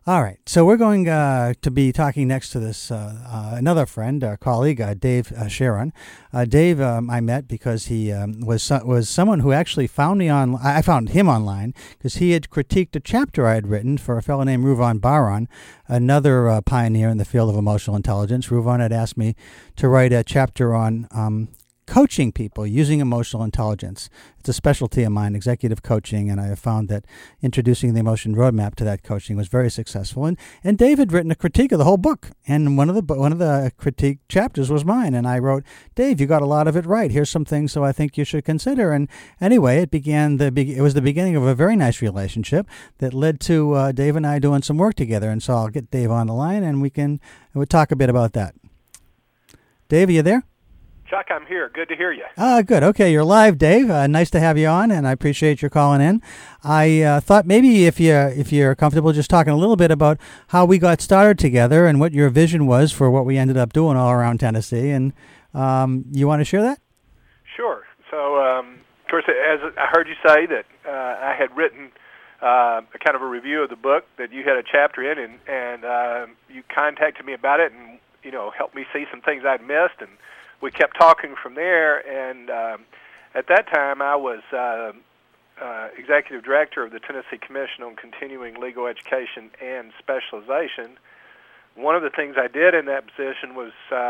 All right, so we're going to be talking next to this another friend, colleague, Dave Sharon. Dave, I met because he was someone who actually found me on. I found him online because he had critiqued a chapter I had written for a fellow named Ruvan Baran, another pioneer in the field of emotional intelligence. Ruvan had asked me to write a chapter on coaching people using emotional intelligence. It's a specialty of mine, executive coaching, and I have found that introducing the emotion roadmap to that coaching was very successful. And Dave had written a critique of the whole book, and one of the critique chapters was mine. And I wrote, Dave, you got a lot of it right. Here's some things so I think you should consider. And anyway, it was the beginning of a very nice relationship that led to Dave and I doing some work together. And so I'll get Dave on the line, and we'll talk a bit about that. Dave, are you there? Chuck, I'm here. Good to hear you. Good. Okay, you're live, Dave. Nice to have you on, and I appreciate your calling in. I thought maybe if you're comfortable, just talking a little bit about how we got started together and what your vision was for what we ended up doing all around Tennessee, and you want to share that? Sure. So, of course, as I heard you say that I had written a kind of a review of the book that you had a chapter in, and you contacted me about it, and helped me see some things I'd missed, and we kept talking from there, and at that time I was executive director of the Tennessee Commission on Continuing Legal Education and Specialization. One of the things I did in that position was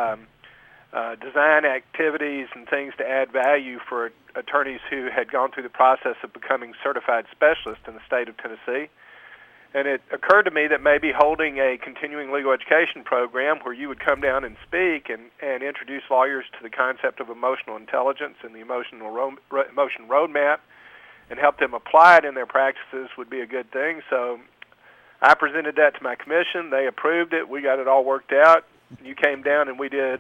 design activities and things to add value for attorneys who had gone through the process of becoming certified specialists in the state of Tennessee. And it occurred to me that maybe holding a continuing legal education program where you would come down and speak and introduce lawyers to the concept of emotional intelligence and the emotion roadmap and help them apply it in their practices would be a good thing. So I presented that to my commission. They approved it. We got it all worked out. You came down and we did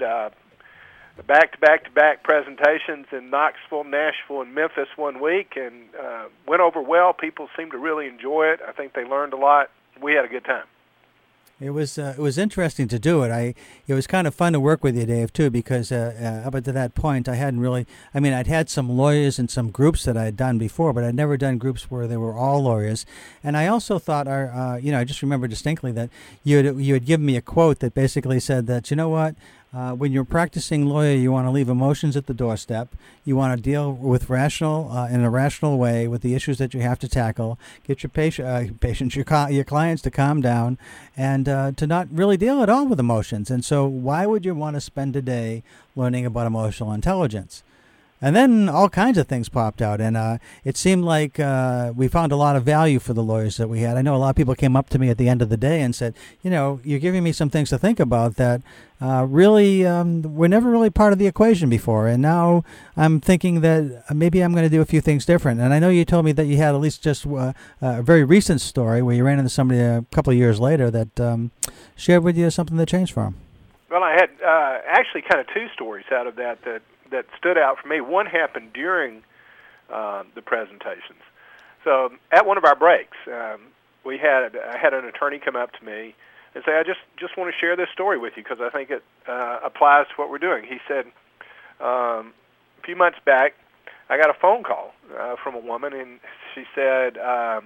back-to-back presentations in Knoxville, Nashville, and Memphis one week, and went over well. People seemed to really enjoy it. I think they learned a lot. We had a good time. It was interesting to do it. It was kind of fun to work with you, Dave, too, because up until that point, I hadn't really. I mean, I'd had some lawyers and some groups that I had done before, but I'd never done groups where they were all lawyers. And I also thought, I just remember distinctly that you had given me a quote that basically said that, you know what. When you're practicing lawyer, you want to leave emotions at the doorstep. You want to deal with in a rational way with the issues that you have to tackle. Get your your clients to calm down and to not really deal at all with emotions. And so why would you want to spend a day learning about emotional intelligence? And then all kinds of things popped out, and it seemed like we found a lot of value for the lawyers that we had. I know a lot of people came up to me at the end of the day and said, you're giving me some things to think about that really were never really part of the equation before, and now I'm thinking that maybe I'm going to do a few things different. And I know you told me that you had at least just a very recent story where you ran into somebody a couple of years later that shared with you something that changed for him. Well, I had actually kind of two stories out of that stood out for me. One happened during the presentations. So at one of our breaks, I had an attorney come up to me and say, I just want to share this story with you because I think it applies to what we're doing. He said, a few months back, I got a phone call from a woman, and she said,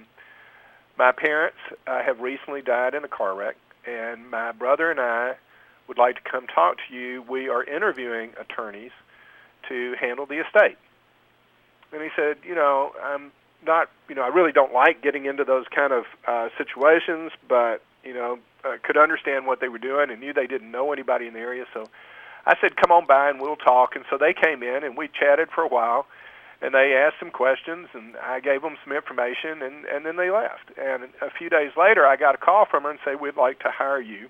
my parents have recently died in a car wreck, and my brother and I would like to come talk to you. We are interviewing attorneys to handle the estate. And he said, I'm not, I really don't like getting into those kind of situations, but, could understand what they were doing and knew they didn't know anybody in the area. So I said, come on by and we'll talk. And so they came in and we chatted for a while, and they asked some questions, and I gave them some information, and then they left. And a few days later, I got a call from her and said, we'd like to hire you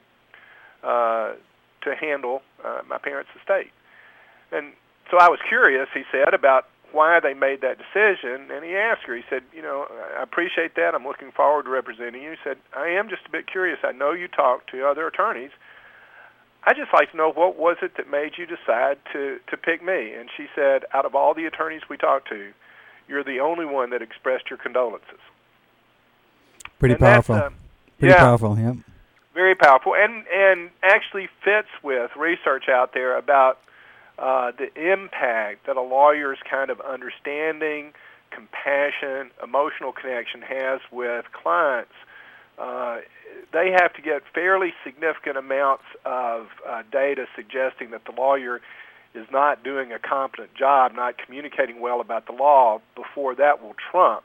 to handle my parents' estate. And so I was curious, he said, about why they made that decision, and he asked her, he said, I appreciate that. I'm looking forward to representing you. He said, I am just a bit curious. I know you talked to other attorneys. I'd just like to know what was it that made you decide to pick me. And she said, out of all the attorneys we talked to, you're the only one that expressed your condolences. Pretty powerful. Powerful, yeah. Very powerful, and actually fits with research out there about the impact that a lawyer's kind of understanding, compassion, emotional connection has with clients they have to get fairly significant amounts of data suggesting that the lawyer is not doing a competent job, not communicating well about the law, before that will trump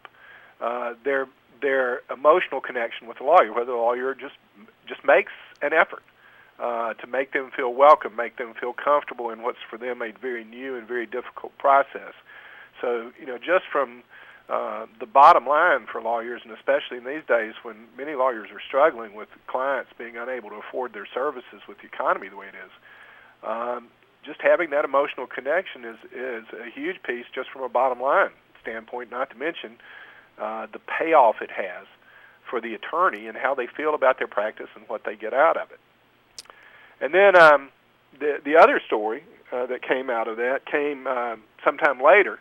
their emotional connection with the lawyer, whether the lawyer just makes an effort to make them feel welcome, make them feel comfortable in what's for them a very new and very difficult process. So, just from the bottom line for lawyers, and especially in these days when many lawyers are struggling with clients being unable to afford their services with the economy the way it is, just having that emotional connection is a huge piece just from a bottom line standpoint, not to mention the payoff it has for the attorney and how they feel about their practice and what they get out of it. And then the other story that came out of that came sometime later,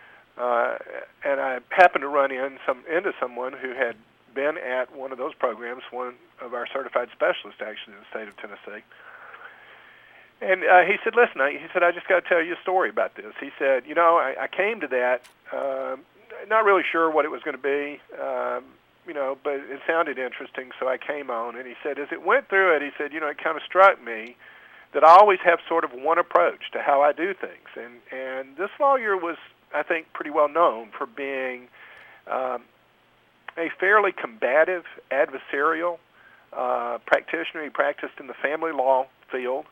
and I happened to run into someone who had been at one of those programs, one of our certified specialists actually in the state of Tennessee. And he said, listen, I just got to tell you a story about this. He said, I came to that, not really sure what it was going to be, but it sounded interesting, so I came on. And he said, as it went through it, he said, it kind of struck me that I always have sort of one approach to how I do things. And this lawyer was, I think, pretty well known for being a fairly combative, adversarial practitioner. He practiced in the family law field.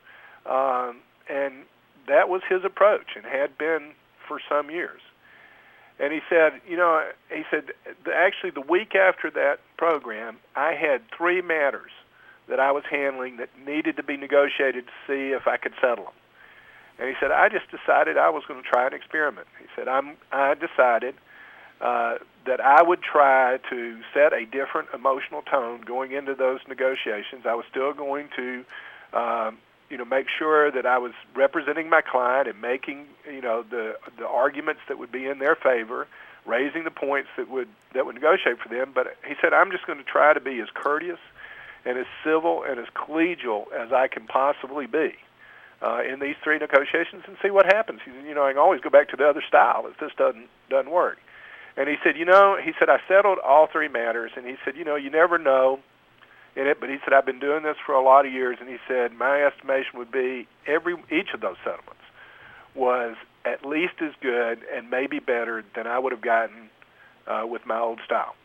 And that was his approach and had been for some years. And he said, actually the week after that program, I had 3 matters that I was handling that needed to be negotiated to see if I could settle them. And he said, I just decided I was going to try an experiment. He said, I decided that I would try to set a different emotional tone going into those negotiations. I was still going to make sure that I was representing my client and making, the arguments that would be in their favor, raising the points that would negotiate for them. But he said, I'm just going to try to be as courteous and as civil and as collegial as I can possibly be in these 3 negotiations and see what happens. He said, I can always go back to the other style if this doesn't work. And he said, I settled all 3 matters, and he said, you never know in it, but he said, I've been doing this for a lot of years, and he said, my estimation would be each of those settlements was at least as good and maybe better than I would have gotten with my old style.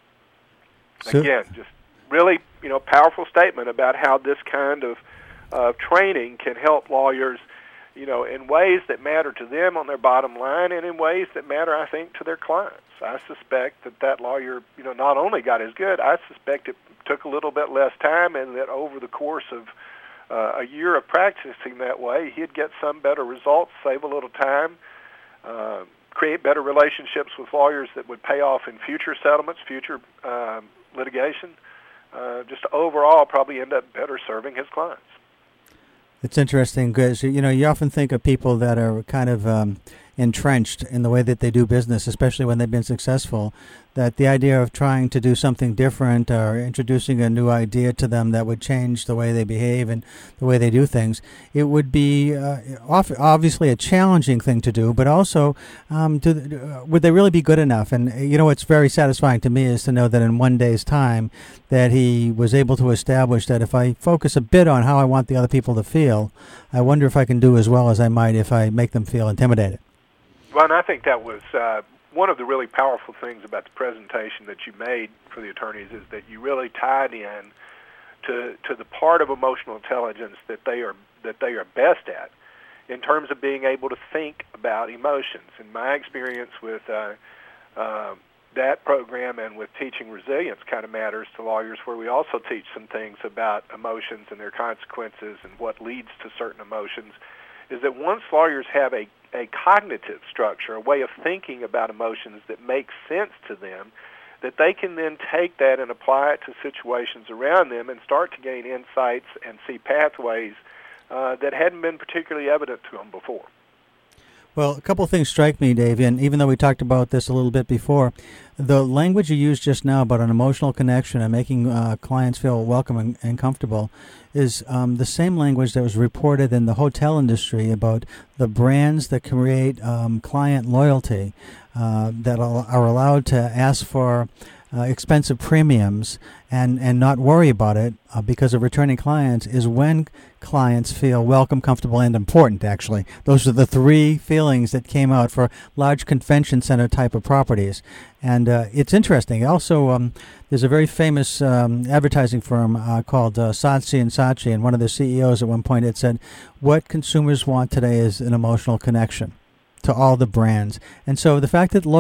So, again, just really, powerful statement about how this kind of training can help lawyers, in ways that matter to them on their bottom line and in ways that matter, I think, to their clients. I suspect that lawyer, not only got as good, I suspect it took a little bit less time, and that over the course of a year of practicing that way, he'd get some better results, save a little time, create better relationships with lawyers that would pay off in future settlements, future litigation, just overall probably end up better serving his clients. It's interesting because, you often think of people that are kind of entrenched in the way that they do business, especially when they've been successful, that the idea of trying to do something different or introducing a new idea to them that would change the way they behave and the way they do things, it would be obviously a challenging thing to do, but also would they really be good enough? And, what's very satisfying to me is to know that in one day's time that he was able to establish that if I focus a bit on how I want the other people to feel, I wonder if I can do as well as I might if I make them feel intimidated. Well, and I think that was one of the really powerful things about the presentation that you made for the attorneys is that you really tied in to the part of emotional intelligence that they are best at in terms of being able to think about emotions. In my experience with that program and with teaching resilience kind of matters to lawyers, where we also teach some things about emotions and their consequences and what leads to certain emotions, is that once lawyers have a cognitive structure, a way of thinking about emotions that makes sense to them, that they can then take that and apply it to situations around them and start to gain insights and see pathways that hadn't been particularly evident to them before. Well, a couple of things strike me, Dave, and even though we talked about this a little bit before, the language you used just now about an emotional connection and making clients feel welcome and comfortable is the same language that was reported in the hotel industry about the brands that create client loyalty that are allowed to ask for expensive premiums and not worry about it because of returning clients is when clients feel welcome, comfortable, and important, actually. Those are the three feelings that came out for large convention center type of properties. And it's interesting. Also, there's a very famous advertising firm called Saatchi & Saatchi, and one of the CEOs at one point had said, what consumers want today is an emotional connection to all the brands. And so the fact that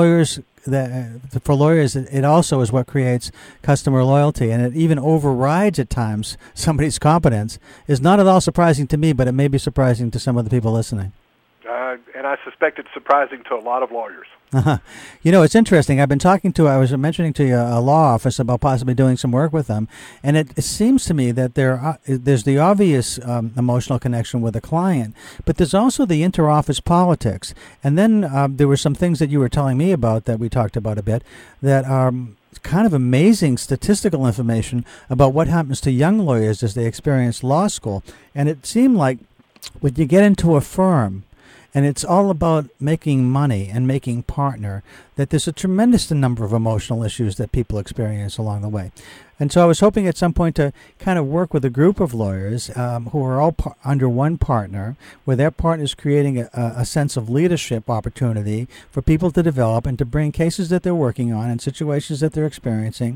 for lawyers, it also is what creates customer loyalty, and it even overrides at times somebody's competence, is not at all surprising to me, but it may be surprising to some of the people listening. And I suspect it's surprising to a lot of lawyers. You know, it's interesting. I was mentioning to you a law office about possibly doing some work with them, and it seems to me that there's the obvious emotional connection with a client, but there's also the inter-office politics. And then there were some things that you were telling me about that we talked about a bit that are kind of amazing statistical information about what happens to young lawyers as they experience law school. And it seemed like when you get into a firm, and it's all about making money and making partner, that there's a tremendous number of emotional issues that people experience along the way. And so I was hoping at some point to kind of work with a group of lawyers who are all under one partner, where their partner is creating a sense of leadership opportunity for people to develop and to bring cases that they're working on and situations that they're experiencing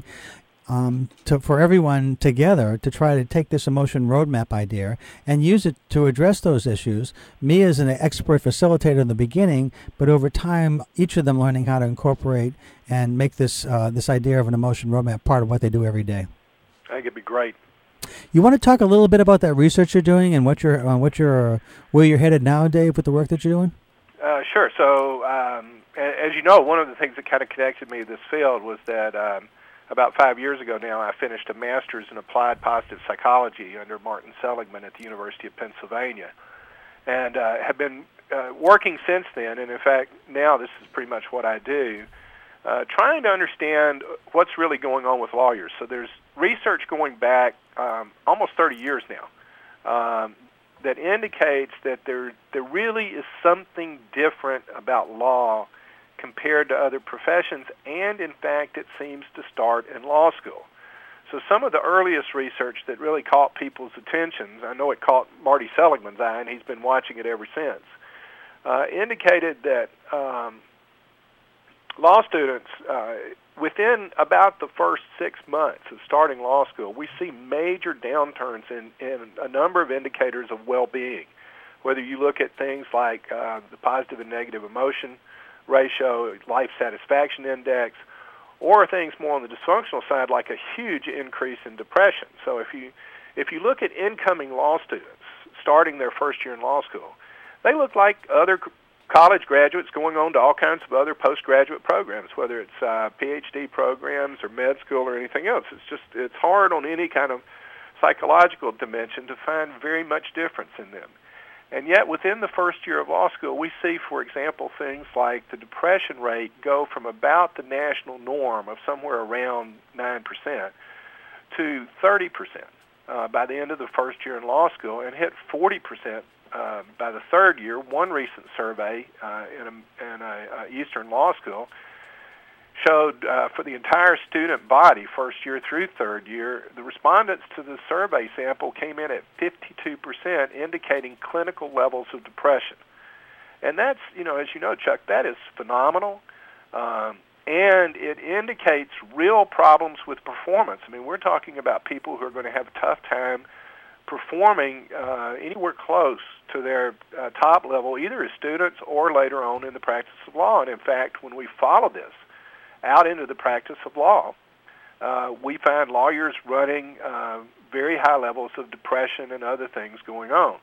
for everyone together to try to take this emotion roadmap idea and use it to address those issues. Me as an expert facilitator in the beginning, but over time, each of them learning how to incorporate and make this idea of an emotion roadmap part of what they do every day. I think it'd be great. You want to talk a little bit about that research you're doing and where you're headed now, Dave, with the work that you're doing? Sure. So, as you know, one of the things that kind of connected me to this field was that about 5 years ago now, I finished a master's in applied positive psychology under Martin Seligman at the University of Pennsylvania, and have been working since then. And in fact, now this is pretty much what I do, trying to understand what's really going on with lawyers. So there's research going back almost 30 years now that indicates that there really is something different about law compared to other professions, and in fact it seems to start in law school. So some of the earliest research that really caught people's attention, I know it caught Marty Seligman's eye, and he's been watching it ever since, indicated that law students, within about the first 6 months of starting law school, we see major downturns in a number of indicators of well-being, whether you look at things like the positive and negative emotion ratio, life satisfaction index, or things more on the dysfunctional side like a huge increase in depression. So if you look at incoming law students starting their first year in law school, they look like other college graduates going on to all kinds of other postgraduate programs, whether it's PhD programs or med school or anything else. It's hard on any kind of psychological dimension to find very much difference in them. And yet, within the first year of law school, we see, for example, things like the depression rate go from about the national norm of somewhere around 9% to 30% by the end of the first year in law school, and hit 40% by the third year. One recent survey in a Eastern law school showed for the entire student body, first year through third year, the respondents to the survey sample came in at 52%, indicating clinical levels of depression. And that's, as you know, Chuck, that is phenomenal. And it indicates real problems with performance. I mean, we're talking about people who are going to have a tough time performing anywhere close to their top level, either as students or later on in the practice of law. And in fact, when we follow this out into the practice of law, we find lawyers running very high levels of depression and other things going on.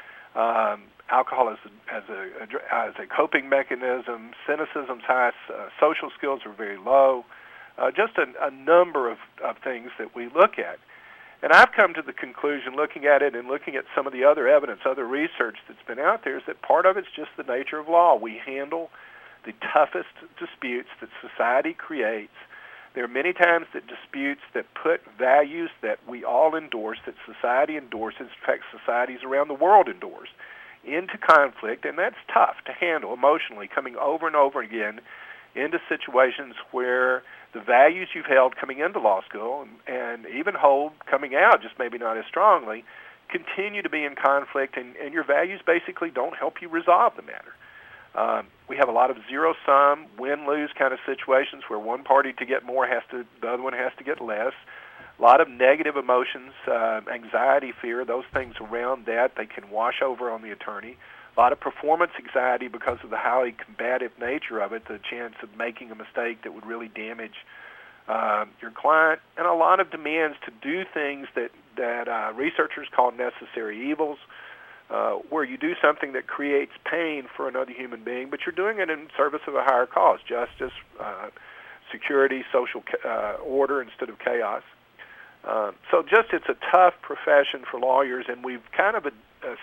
Alcohol as a coping mechanism, cynicism's high, social skills are very low, just a number of things that we look at. And I've come to the conclusion, looking at it and looking at some of the other evidence, other research that's been out there, is that part of it's just the nature of law. We handle the toughest disputes that society creates. There are many times that disputes that put values that we all endorse, that society endorses, in fact societies around the world endorse, into conflict, and that's tough to handle emotionally, coming over and over again into situations where the values you've held coming into law school and even hold coming out, just maybe not as strongly, continue to be in conflict, and your values basically don't help you resolve the matter. We have a lot of zero-sum, win-lose kind of situations where one party to get more the other one has to get less. A lot of negative emotions, anxiety, fear, those things around that, they can wash over on the attorney. A lot of performance anxiety because of the highly combative nature of it, the chance of making a mistake that would really damage your client, and a lot of demands to do things that researchers call necessary evils, where you do something that creates pain for another human being, but you're doing it in service of a higher cause, justice, security, social order instead of chaos. So just it's a tough profession for lawyers, and we've kind of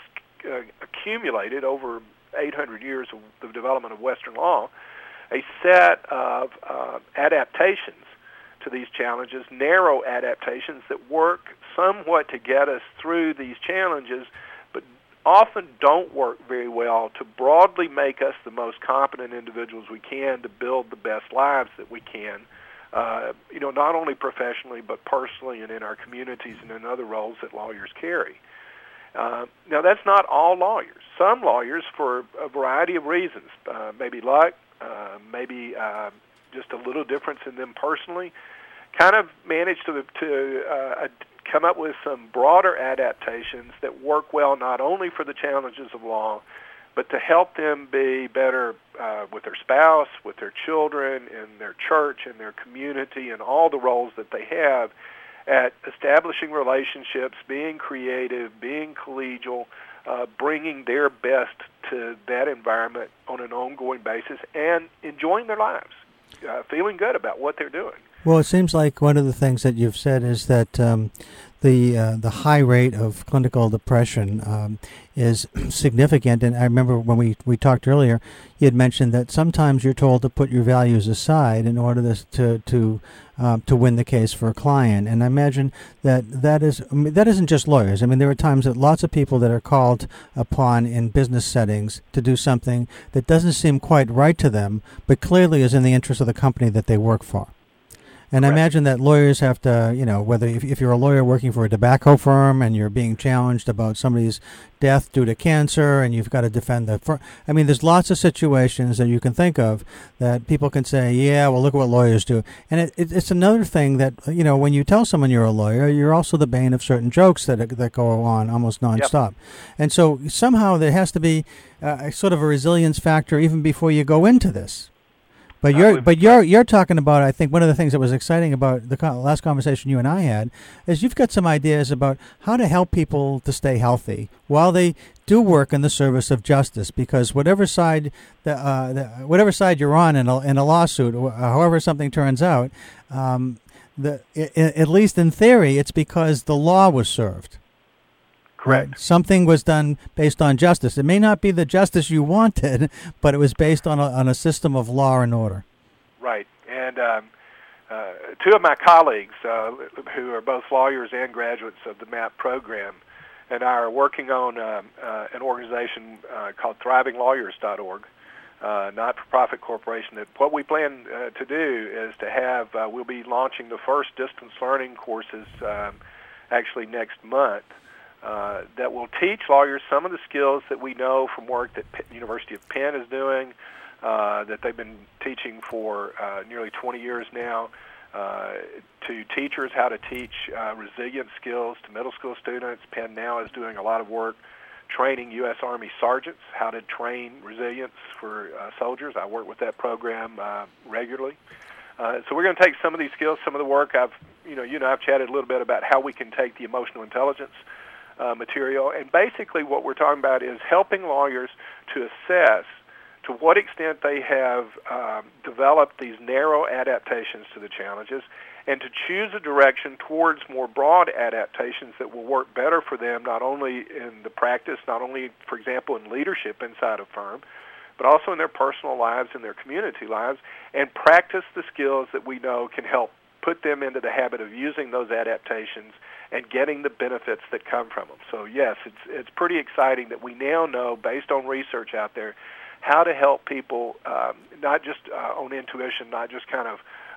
accumulated over 800 years of the development of Western law a set of adaptations to these challenges, narrow adaptations that work somewhat to get us through these challenges, but often don't work very well to broadly make us the most competent individuals we can to build the best lives that we can, not only professionally but personally and in our communities and in other roles that lawyers carry. Now, that's not all lawyers. Some lawyers, for a variety of reasons, maybe luck, maybe just a little difference in them personally, kind of manage to come up with some broader adaptations that work well not only for the challenges of law, but to help them be better with their spouse, with their children, in their church, in their community, and all the roles that they have at establishing relationships, being creative, being collegial, bringing their best to that environment on an ongoing basis, and enjoying their lives, feeling good about what they're doing. Well, it seems like one of the things that you've said is that the high rate of clinical depression is significant. And I remember when we talked earlier, you had mentioned that sometimes you're told to put your values aside in order to win the case for a client. And I imagine that isn't just lawyers. I mean, there are times that lots of people that are called upon in business settings to do something that doesn't seem quite right to them, but clearly is in the interest of the company that they work for. And Correct. I imagine that lawyers have to, whether if you're a lawyer working for a tobacco firm and you're being challenged about somebody's death due to cancer and you've got to defend the firm. I mean, there's lots of situations that you can think of that people can say, yeah, well, look at what lawyers do. And it's another thing that, when you tell someone you're a lawyer, you're also the bane of certain jokes that go on almost nonstop. Yep. And so somehow there has to be a sort of a resilience factor even before you go into this. But you're talking about, I think one of the things that was exciting about the last conversation you and I had is you've got some ideas about how to help people to stay healthy while they do work in the service of justice. Because whatever side you're on in a lawsuit, or however something turns out, at least in theory, it's because the law was served. Correct. Right? Something was done based on justice. It may not be the justice you wanted, but it was based on a system of law and order. Right. And two of my colleagues, who are both lawyers and graduates of the MAP program, and I are working on an organization called ThrivingLawyers.org, not-for-profit corporation. That what we plan to do is to have, we'll be launching the first distance learning courses actually next month. That will teach lawyers some of the skills that we know from work that University of Penn is doing, that they've been teaching for nearly 20 years now, to teachers how to teach resilient skills to middle school students. Penn now is doing a lot of work training U.S. Army sergeants how to train resilience for soldiers. I work with that program regularly. So we're going to take some of these skills, some of the work you and I've chatted a little bit about how we can take the emotional intelligence material, and basically what we're talking about is helping lawyers to assess to what extent they have developed these narrow adaptations to the challenges, and to choose a direction towards more broad adaptations that will work better for them, not only in the practice, not only, for example, in leadership inside a firm, but also in their personal lives and their community lives, and practice the skills that we know can help put them into the habit of using those adaptations and getting the benefits that come from them. So yes, it's pretty exciting that we now know, based on research out there, how to help people, not just on intuition, not just kind of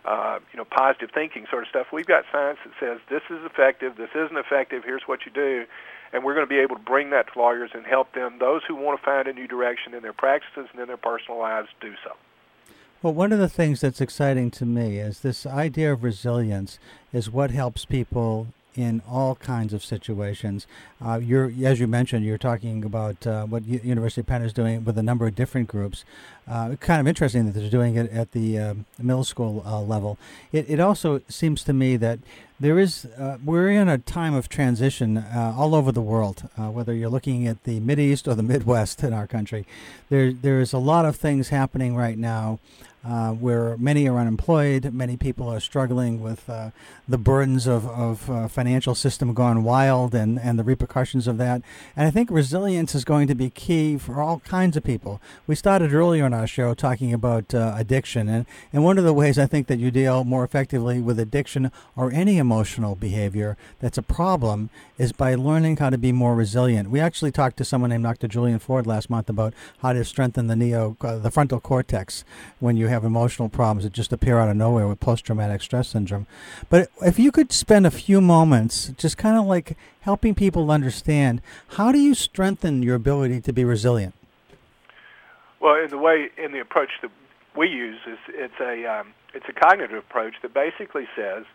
positive thinking sort of stuff. We've got science that says this is effective, this isn't effective, here's what you do, and we're going to be able to bring that to lawyers and help them, those who want to find a new direction in their practices and in their personal lives, do so. Well, one of the things that's exciting to me is this idea of resilience is what helps people in all kinds of situations. As you mentioned, you're talking about what University of Penn is doing with a number of different groups. Kind of interesting that they're doing it at the middle school level. It also seems to me that we're in a time of transition all over the world, whether you're looking at the Mideast or the Midwest in our country. There's a lot of things happening right now where many are unemployed, many people are struggling with the burdens of financial system gone wild and the repercussions of that. And I think resilience is going to be key for all kinds of people. We started earlier in our show talking about addiction, and one of the ways I think that you deal more effectively with addiction or any emotional behavior that's a problem is by learning how to be more resilient. We actually talked to someone named Dr. Julian Ford last month about how to strengthen the frontal cortex when you have emotional problems that just appear out of nowhere with post-traumatic stress syndrome. But if you could spend a few moments just kind of like helping people understand, how do you strengthen your ability to be resilient? Well, in the approach that we use, it's a cognitive approach that basically says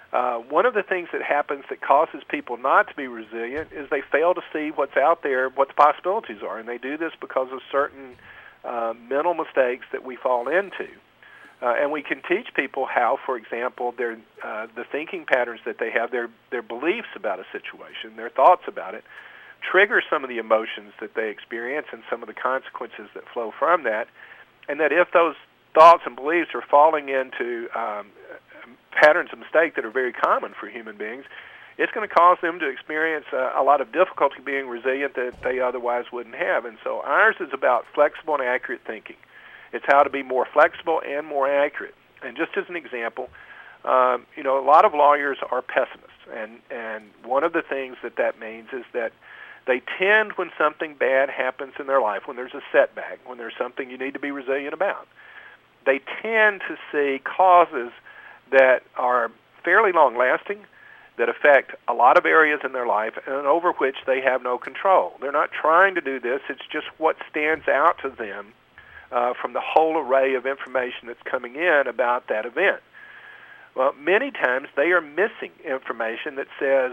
one of the things that happens that causes people not to be resilient is they fail to see what's out there, what the possibilities are, and they do this because of certain mental mistakes that we fall into. And we can teach people how, for example, the thinking patterns that they have, their beliefs about a situation, their thoughts about it, trigger some of the emotions that they experience and some of the consequences that flow from that, and that if those thoughts and beliefs are falling into patterns of mistake that are very common for human beings, it's going to cause them to experience a lot of difficulty being resilient that they otherwise wouldn't have. And so ours is about flexible and accurate thinking. It's how to be more flexible and more accurate. And just as an example, a lot of lawyers are pessimists, and one of the things that means is that they tend, when something bad happens in their life, when there's a setback, when there's something you need to be resilient about, they tend to see causes that are fairly long-lasting, that affect a lot of areas in their life, and over which they have no control. They're not trying to do this. It's just what stands out to them from the whole array of information that's coming in about that event. Well, many times they are missing information that says,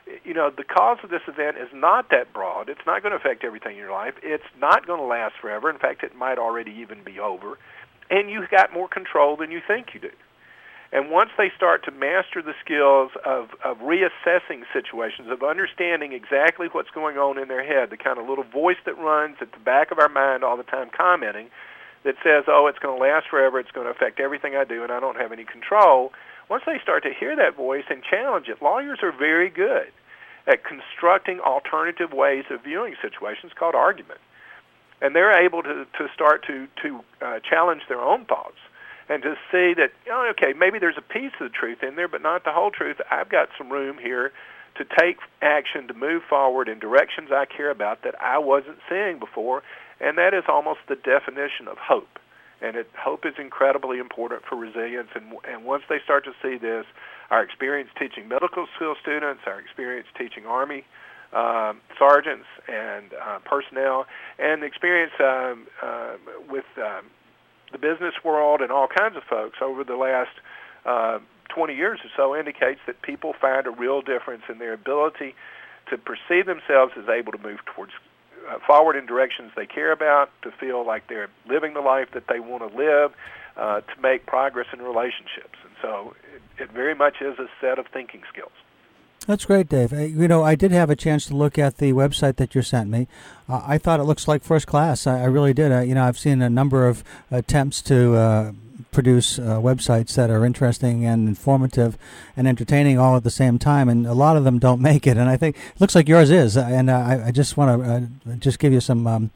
the cause of this event is not that broad. It's not going to affect everything in your life. It's not going to last forever. In fact, it might already even be over. And you've got more control than you think you do. And once they start to master the skills of reassessing situations, of understanding exactly what's going on in their head, the kind of little voice that runs at the back of our mind all the time commenting that says, oh, it's going to last forever, it's going to affect everything I do, and I don't have any control, once they start to hear that voice and challenge it, lawyers are very good at constructing alternative ways of viewing situations called argument. And they're able to start to challenge their own thoughts and to see that, okay, maybe there's a piece of the truth in there, but not the whole truth. I've got some room here to take action, to move forward in directions I care about that I wasn't seeing before, and that is almost the definition of hope. And hope is incredibly important for resilience, and once they start to see this, our experience teaching medical school students, our experience teaching Army sergeants and personnel, and experience with the business world and all kinds of folks over the last 20 years or so indicates that people find a real difference in their ability to perceive themselves as able to move towards forward in directions they care about, to feel like they're living the life that they want to live, to make progress in relationships. And so it very much is a set of thinking skills. That's great, Dave. I did have a chance to look at the website that you sent me. I thought it looks like first class. I really did. I've seen a number of attempts to produce websites that are interesting and informative and entertaining all at the same time, and a lot of them don't make it. And I think it looks like yours is. And I just want to just give you some,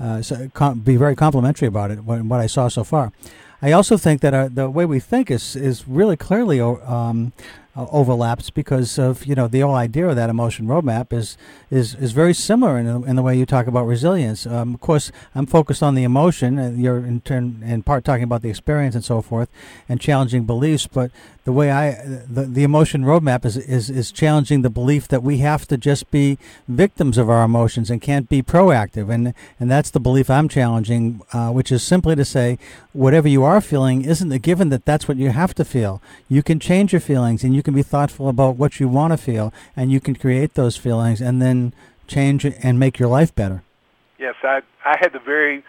be very complimentary about it, what I saw so far. I also think that the way we think is really clearly overlaps because of the whole idea of that emotion roadmap is very similar in the way you talk about resilience. Of course, I'm focused on the emotion, and you're in part talking about the experience and so forth, and challenging beliefs. But the way the emotion roadmap is challenging the belief that we have to just be victims of our emotions and can't be proactive, and that's the belief I'm challenging, which is simply to say, whatever you are feeling isn't a given that that's what you have to feel. You can change your feelings, and you can be thoughtful about what you want to feel, and you can create those feelings and then change and make your life better. Yes, I had the very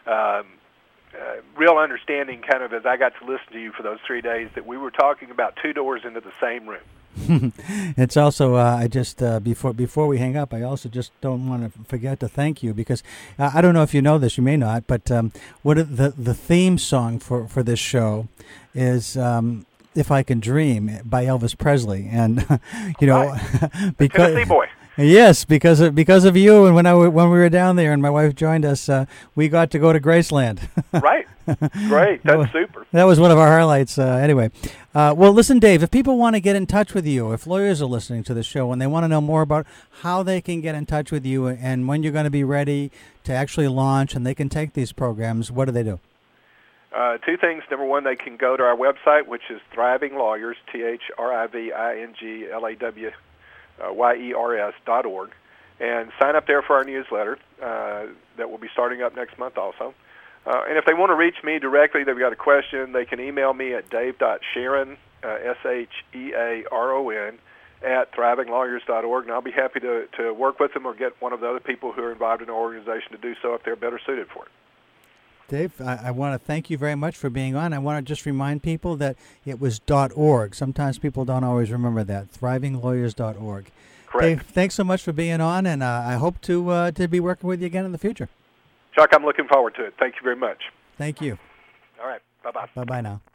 real understanding, kind of as I got to listen to you for those 3 days, that we were talking about two doors into the same room. It's also I just before we hang up, I also just don't want to forget to thank you, because I don't know if you know this, you may not, but what the theme song for this show is "If I Can Dream" by Elvis Presley, and Right. because Tennessee boy. Yes, because of you, and when we were down there, and my wife joined us, we got to go to Graceland. Right. Great. That's super. That was one of our highlights. Anyway, well, listen, Dave, if people want to get in touch with you, if lawyers are listening to the show and they want to know more about how they can get in touch with you and when you're going to be ready to actually launch and they can take these programs, what do they do? Two things. Number one, they can go to our website, which is Thriving Lawyers, ThrivingLawyers.org, and sign up there for our newsletter that will be starting up next month also. And if they want to reach me directly, they've got a question, they can email me at dave.sharon, SHEARON, at thrivinglawyers.org, and I'll be happy to work with them or get one of the other people who are involved in our organization to do so if they're better suited for it. Dave, I want to thank you very much for being on. I want to just remind people that it was .org. Sometimes people don't always remember that. Thrivinglawyers.org. Correct. Dave, thanks so much for being on, and I hope to be working with you again in the future. Chuck, I'm looking forward to it. Thank you very much. Thank you. All right. Bye-bye. Bye-bye now.